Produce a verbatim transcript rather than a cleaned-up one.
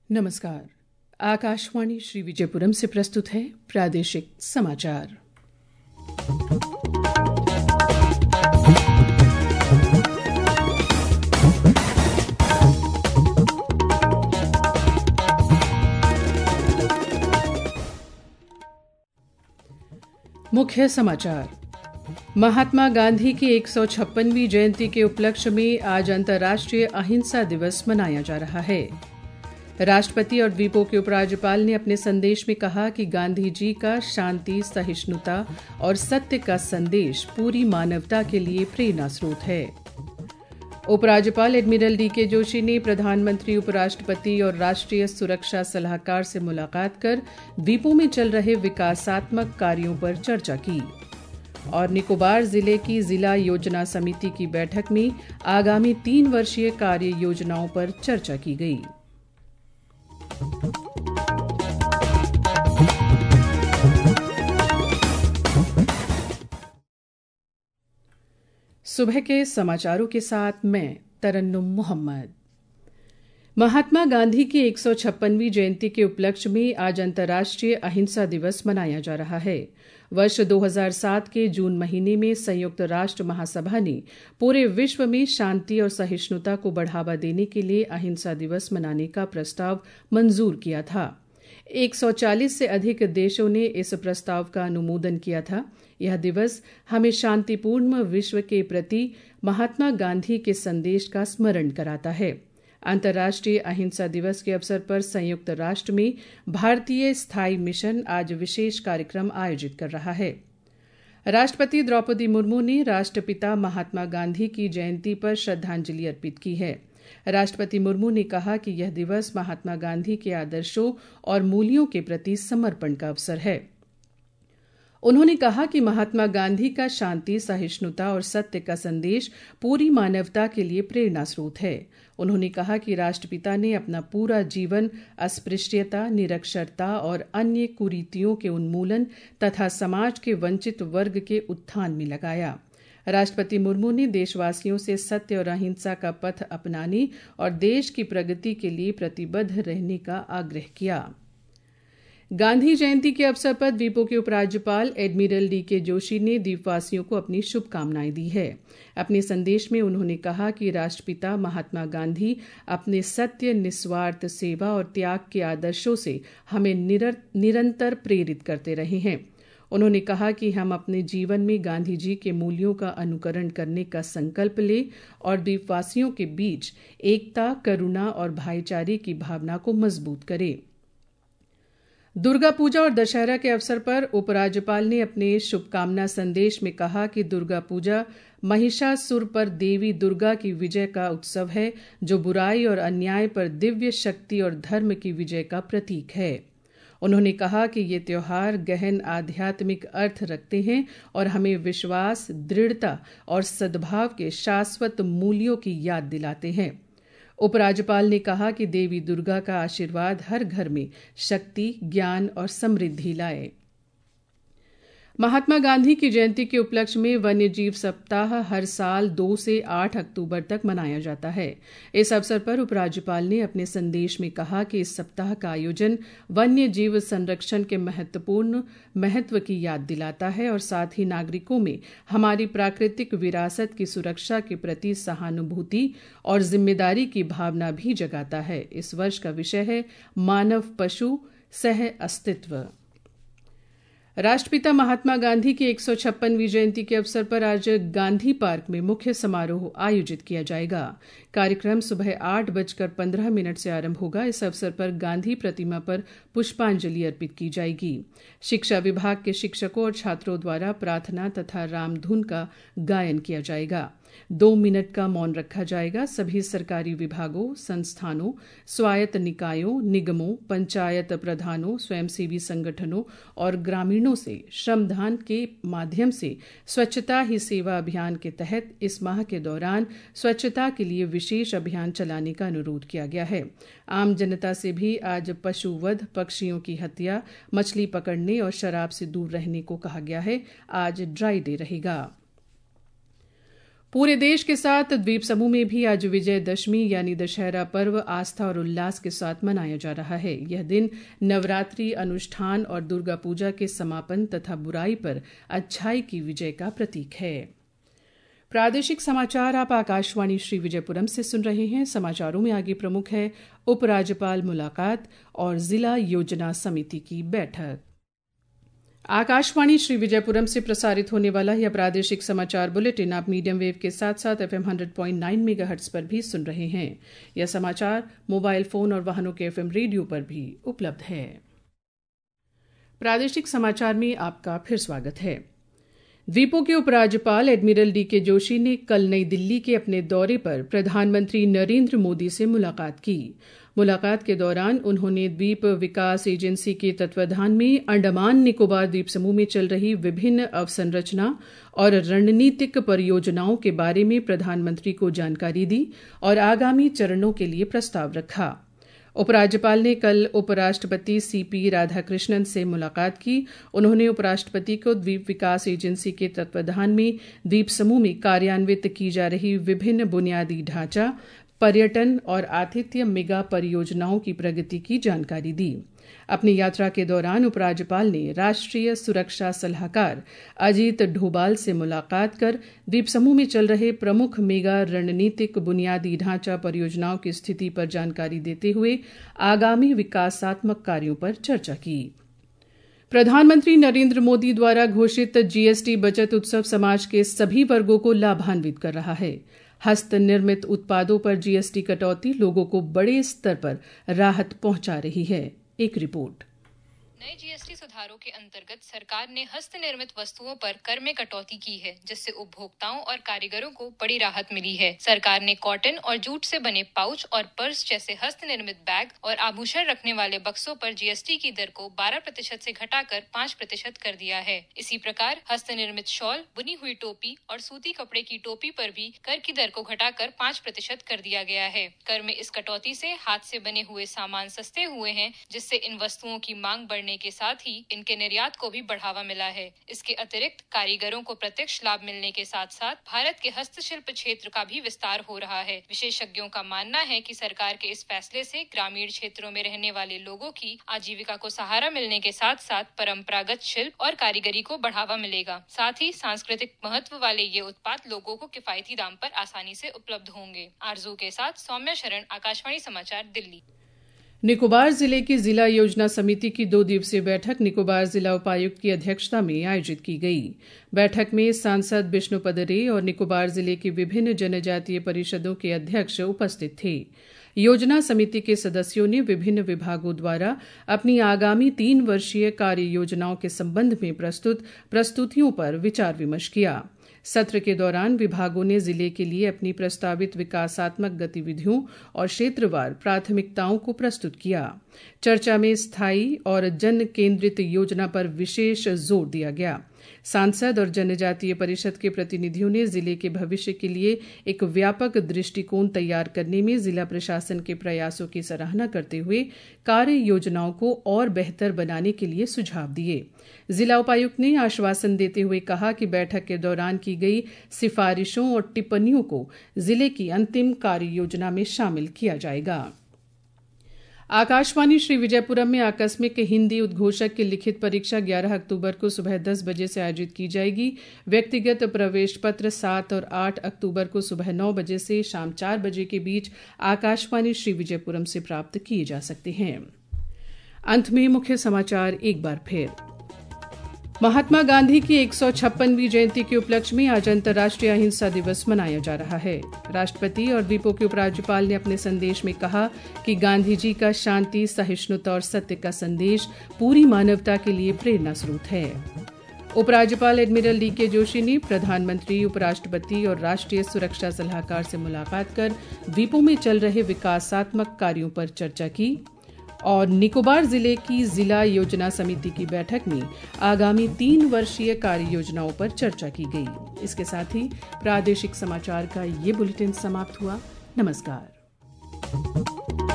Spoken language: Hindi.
नमस्कार। आकाशवाणी श्री विजयपुरम से प्रस्तुत है प्रादेशिक समाचार। मुख्य समाचार। महात्मा गांधी की एक सौ छप्पनवीं जयंती के उपलक्ष्य में आज अंतर्राष्ट्रीय अहिंसा दिवस मनाया जा रहा है। राष्ट्रपति और द्वीपों के उपराज्यपाल ने अपने संदेश में कहा कि गांधी जी का शांति, सहिष्णुता और सत्य का संदेश पूरी मानवता के लिए प्रेरणा स्रोत है। उपराज्यपाल एडमिरल डी के जोशी ने प्रधानमंत्री, उपराष्ट्रपति और राष्ट्रीय सुरक्षा सलाहकार से मुलाकात कर द्वीपों में चल रहे विकासात्मक कार्यों पर चर्चा की। और निकोबार जिले की जिला योजना समिति की बैठक में आगामी तीन वर्षीय कार्य योजनाओं पर चर्चा की गई। सुबह के समाचारों के साथ मैं तरन्नुम मोहम्मद। महात्मा गांधी की एक सौ छप्पनवीं जयंती के उपलक्ष्य में आज अंतर्राष्ट्रीय अहिंसा दिवस मनाया जा रहा है। वर्ष दो हज़ार सात के जून महीने में संयुक्त राष्ट्र महासभा ने पूरे विश्व में शांति और सहिष्णुता को बढ़ावा देने के लिए अहिंसा दिवस मनाने का प्रस्ताव मंजूर किया था। एक सौ चालीस से अधिक देशों ने इस प्रस्ताव का अनुमोदन किया था। यह दिवस हमें शांतिपूर्ण विश्व के प्रति महात्मा गांधी के संदेश का स्मरण कराता है। अंतर्राष्ट्रीय अहिंसा दिवस के अवसर पर संयुक्त राष्ट्र में भारतीय स्थायी मिशन आज विशेष कार्यक्रम आयोजित कर रहा है। राष्ट्रपति द्रौपदी मुर्मू ने राष्ट्रपिता महात्मा गांधी की जयंती पर श्रद्धांजलि अर्पित की है। राष्ट्रपति मुर्मू ने कहा कि यह दिवस महात्मा गांधी के आदर्शों और मूल्यों के प्रति समर्पण का अवसर है। उन्होंने कहा कि महात्मा गांधी का शांति, सहिष्णुता और सत्य का संदेश पूरी मानवता के लिए प्रेरणा स्रोत है। उन्होंने कहा कि राष्ट्रपिता ने अपना पूरा जीवन अस्पृश्यता, निरक्षरता और अन्य कुरीतियों के उन्मूलन तथा समाज के वंचित वर्ग के उत्थान में लगाया। राष्ट्रपति मुर्मू ने देशवासियों से सत्य और अहिंसा का पथ अपनाने और देश की प्रगति के लिए प्रतिबद्ध रहने का आग्रह किया। गांधी जयंती के अवसर पर द्वीपों के उपराज्यपाल एडमिरल डी के जोशी ने द्वीपवासियों को अपनी शुभकामनाएं दी है। अपने संदेश में उन्होंने कहा कि राष्ट्रपिता महात्मा गांधी अपने सत्य, निस्वार्थ सेवा और त्याग के आदर्शों से हमें निरंतर प्रेरित करते रहे हैं। उन्होंने कहा कि हम अपने जीवन में गांधी जी के मूल्यों का अनुकरण करने का संकल्प लें और द्वीपवासियों के बीच एकता, करुणा और भाईचारे की भावना को मजबूत करें। दुर्गा पूजा और दशहरा के अवसर पर उपराज्यपाल ने अपने शुभकामना संदेश में कहा कि दुर्गा पूजा महिषासुर पर देवी दुर्गा की विजय का उत्सव है, जो बुराई और अन्याय पर दिव्य शक्ति और धर्म की विजय का प्रतीक है। उन्होंने कहा कि ये त्योहार गहन आध्यात्मिक अर्थ रखते हैं और हमें विश्वास, दृढ़ता और सद्भाव के शाश्वत मूल्यों की याद दिलाते हैं। उपराज्यपाल ने कहा कि देवी दुर्गा का आशीर्वाद हर घर में शक्ति, ज्ञान और समृद्धि लाए। महात्मा गांधी की जयंती के उपलक्ष्य में वन्य जीव सप्ताह हर साल दो से आठ अक्टूबर तक मनाया जाता है। इस अवसर पर उपराज्यपाल ने अपने संदेश में कहा कि इस सप्ताह का आयोजन वन्य जीव संरक्षण के महत्वपूर्ण महत्व की याद दिलाता है और साथ ही नागरिकों में हमारी प्राकृतिक विरासत की सुरक्षा के प्रति सहानुभूति और जिम्मेदारी की भावना भी जगाता है। इस वर्ष का विषय है मानव पशु सह अस्तित्व। राष्ट्रपिता महात्मा गांधी की एक सौ छप्पनवीं जयंती के अवसर पर आज गांधी पार्क में मुख्य समारोह आयोजित किया जाएगा। कार्यक्रम सुबह आठ बजकर पंद्रह मिनट से आरंभ होगा। इस अवसर पर गांधी प्रतिमा पर पुष्पांजलि अर्पित की जाएगी। शिक्षा विभाग के शिक्षकों और छात्रों द्वारा प्रार्थना तथा रामधुन का गायन किया जाएगा। दो मिनट का मौन रखा जाएगा। सभी सरकारी विभागों, संस्थानों, स्वायत्त निकायों, निगमों, पंचायत प्रधानों, स्वयंसेवी संगठनों और ग्रामीणों से श्रमदान के माध्यम से स्वच्छता ही सेवा अभियान के तहत इस माह के दौरान स्वच्छता के लिए विशेष अभियान चलाने का अनुरोध किया गया है। आम जनता से भी आज पशुवध, पक्षियों की हत्या, मछली पकड़ने और शराब से दूर रहने को कहा गया है। आज ड्राई डे रहेगा। पूरे देश के साथ द्वीप समूह में भी आज विजयदशमी यानी दशहरा पर्व आस्था और उल्लास के साथ मनाया जा रहा है। यह दिन नवरात्रि अनुष्ठान और दुर्गा पूजा के समापन तथा बुराई पर अच्छाई की विजय का प्रतीक है। प्रादेशिक समाचार आप आकाशवाणी श्री विजयपुरम से सुन रहे हैं। समाचारों में आगे प्रमुख है उपराज्यपाल मुलाकात और जिला योजना समिति की बैठक। आकाशवाणी श्री विजयपुरम से प्रसारित होने वाला यह प्रादेशिक समाचार बुलेटिन आप मीडियम वेव के साथ साथ FM hundred point nine megahertz पर भी सुन रहे हैं। यह समाचार मोबाइल फोन और वाहनों के एफएम रेडियो पर भी उपलब्ध है। प्रादेशिक समाचार में आपका फिर स्वागत है। द्वीपों के उपराज्यपाल एडमिरल डी के जोशी ने कल नई दिल्ली के अपने दौरे पर प्रधानमंत्री नरेंद्र मोदी से मुलाकात की। मुलाकात के दौरान उन्होंने द्वीप विकास एजेंसी के तत्वाधान में अंडमान निकोबार द्वीप समूह में चल रही विभिन्न अवसंरचना और रणनीतिक परियोजनाओं के बारे में प्रधानमंत्री को जानकारी दी और आगामी चरणों के लिए प्रस्ताव रखा। उपराज्यपाल ने कल उपराष्ट्रपति सीपी राधाकृष्णन से मुलाकात की। उन्होंने उपराष्ट्रपति को द्वीप विकास एजेंसी के तत्वाधान में द्वीप समूह में कार्यान्वित की जा रही विभिन्न बुनियादी ढांचा, पर्यटन और आतिथ्य मेगा परियोजनाओं की प्रगति की जानकारी दी। अपनी यात्रा के दौरान उपराज्यपाल ने राष्ट्रीय सुरक्षा सलाहकार अजीत डोभाल से मुलाकात कर द्वीप समूह में चल रहे प्रमुख मेगा रणनीतिक बुनियादी ढांचा परियोजनाओं की स्थिति पर जानकारी देते हुए आगामी विकासात्मक कार्यों पर चर्चा की। प्रधानमंत्री नरेंद्र मोदी द्वारा घोषित जीएसटी बचत उत्सव समाज के सभी वर्गों को लाभान्वित कर रहा है। हस्त निर्मित उत्पादों पर जीएसटी कटौती लोगों को बड़े स्तर पर राहत पहुंचा रही है। एक रिपोर्ट। नए जीएसटी सुधारों के अंतर्गत सरकार ने हस्त निर्मित वस्तुओं पर कर में कटौती की है, जिससे उपभोक्ताओं और कारीगरों को बड़ी राहत मिली है। सरकार ने कॉटन और जूट से बने पाउच और पर्स जैसे हस्त निर्मित बैग और आभूषण रखने वाले बक्सों पर जीएसटी की दर को बारह प्रतिशत से घटाकर पाँच प्रतिशत कर दिया है। इसी प्रकार हस्त निर्मित शॉल, बुनी हुई टोपी और सूती कपड़े की टोपी पर भी कर की दर को घटाकर पाँच प्रतिशत कर दिया गया है। कर में इस कटौती से हाथ से बने हुए सामान सस्ते हुए हैं, जिससे इन वस्तुओं की मांग बढ़ने के साथ ही इनके निर्यात को भी बढ़ावा मिला है। इसके अतिरिक्त कारीगरों को प्रत्यक्ष लाभ मिलने के साथ साथ भारत के हस्तशिल्प क्षेत्र का भी विस्तार हो रहा है। विशेषज्ञों का मानना है कि सरकार के इस फैसले से ग्रामीण क्षेत्रों में रहने वाले लोगों की आजीविका को सहारा मिलने के साथ साथ परंपरागत शिल्प और कारीगरी को बढ़ावा मिलेगा। साथ ही सांस्कृतिक महत्व वाले ये उत्पाद लोगों को किफायती दाम पर आसानी से उपलब्ध होंगे। आरजू के साथ सौम्या शरण, आकाशवाणी समाचार, दिल्ली। निकोबार जिले की जिला योजना समिति की दो दिवसीय बैठक निकोबार जिला उपायुक्त की अध्यक्षता में आयोजित की गई। बैठक में सांसद विष्णुपद रे और निकोबार जिले की विभिन्न जनजातीय परिषदों के अध्यक्ष उपस्थित थे। योजना समिति के सदस्यों ने विभिन्न विभागों द्वारा अपनी आगामी तीन वर्षीय कार्य योजनाओं के संबंध में प्रस्तुत प्रस्तुतियों पर विचार विमर्श किया। सत्र के दौरान विभागों ने जिले के लिए अपनी प्रस्तावित विकासात्मक गतिविधियों और क्षेत्रवार प्राथमिकताओं को प्रस्तुत किया। चर्चा में स्थायी और जन केंद्रित योजना पर विशेष जोर दिया गया। सांसद और जनजातीय परिषद के प्रतिनिधियों ने जिले के भविष्य के लिए एक व्यापक दृष्टिकोण तैयार करने में जिला प्रशासन के प्रयासों की सराहना करते हुए कार्य योजनाओं को और बेहतर बनाने के लिए सुझाव दिए। जिला उपायुक्त ने आश्वासन देते हुए कहा कि बैठक के दौरान की गई सिफारिशों और टिप्पणियों को जिले की अंतिम कार्य योजना में शामिल किया जाएगा। आकाशवाणी श्री विजयपुरम में आकस्मिक हिंदी उद्घोषक की लिखित परीक्षा ग्यारह अक्टूबर को सुबह दस बजे से आयोजित की जाएगी। व्यक्तिगत प्रवेश पत्र सात और आठ अक्टूबर को सुबह नौ बजे से शाम चार बजे के बीच आकाशवाणी श्री विजयपुरम से प्राप्त किए जा सकते हैं। अंत में मुख्य समाचार एक बार फिर। महात्मा गांधी की एक सौ छप्पनवीं जयंती के उपलक्ष्य में आज अंतर्राष्ट्रीय अहिंसा दिवस मनाया जा रहा है। राष्ट्रपति और द्वीपों के उपराज्यपाल ने अपने संदेश में कहा कि गांधी जी का शांति, सहिष्णुता और सत्य का संदेश पूरी मानवता के लिए प्रेरणा स्रोत है। उपराज्यपाल एडमिरल डी के जोशी ने प्रधानमंत्री, उपराष्ट्रपति और राष्ट्रीय सुरक्षा सलाहकार से मुलाकात कर द्वीपों में चल रहे विकासात्मक कार्यों पर चर्चा की। और निकोबार जिले की जिला योजना समिति की बैठक में आगामी तीन वर्षीय कार्य योजनाओं पर चर्चा की गई। इसके साथ ही प्रादेशिक समाचार का ये बुलेटिन समाप्त हुआ। नमस्कार।